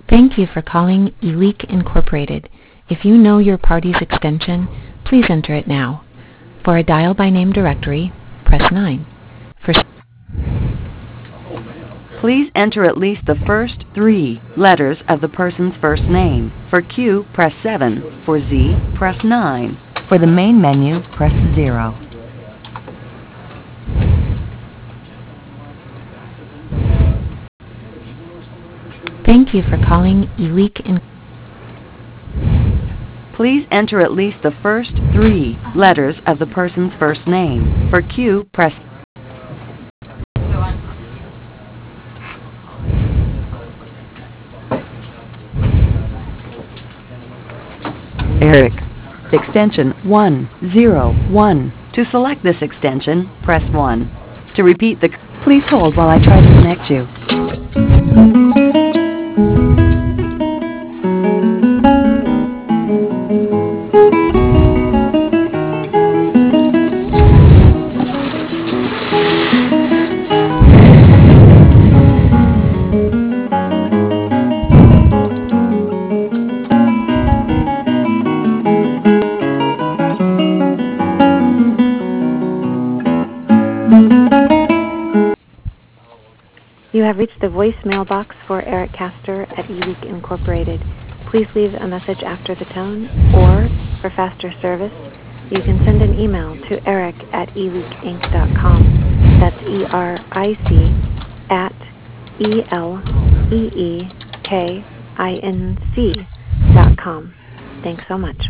Thank you for calling eLeak Incorporated. If you know your party's extension, please enter it now. For a dial-by-name directory, press 9. For Please enter at least the first 3 letters of the person's first name. For Q, press 7. For Z, press 9. For the main menu, press 0. Thank you for calling eLeak Incorporated. Please enter at least the first 3 letters of the person's first name. For Q, press Eric. Extension 101. To select this extension, press 1. To repeat the... Please hold while I try to connect you. You have reached the voicemail box for Eric Castor at eLeak Incorporated. Please leave a message after the tone, or for faster service, you can send an email to eric@eleakinc.com. That's ERIC@ELEEKINC.com. Thanks so much.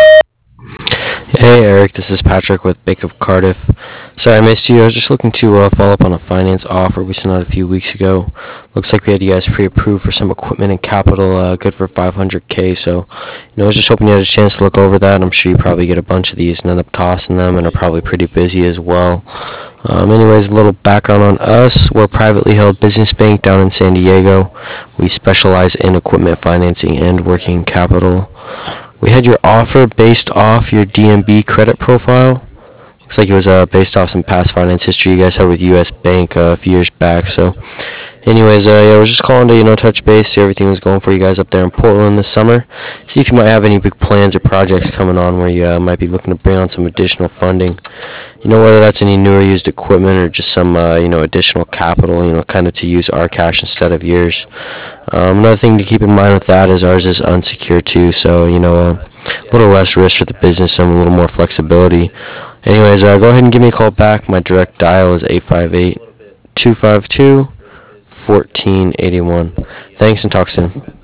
Hey Eric, this is Patrick with Bank of Cardiff. Sorry I missed you. I was just looking to follow up on a finance offer we sent out a few weeks ago. Looks like we had you guys pre-approved for some equipment and capital, good for $500K. So, I was just hoping you had a chance to look over that. I'm sure you probably get a bunch of these and end up tossing them, and are probably pretty busy as well. Anyways, a little background on us. We're a privately held business bank down in San Diego. We specialize in equipment financing and working capital. We had your offer based off your DNB credit profile. Looks like it was based off some past finance history you guys had with U.S. Bank a few years back. So, anyways, I was just calling to touch base, see everything was going for you guys up there in Portland this summer. See if you might have any big plans or projects coming on where you might be looking to bring on some additional funding. Whether that's any new or used equipment or just some additional capital. Kind of to use our cash instead of yours. Another thing to keep in mind with that is ours is unsecured too, so a little less risk for the business and a little more flexibility. Anyways, go ahead and give me a call back. My direct dial is 858-252-1481. Thanks, and talk soon.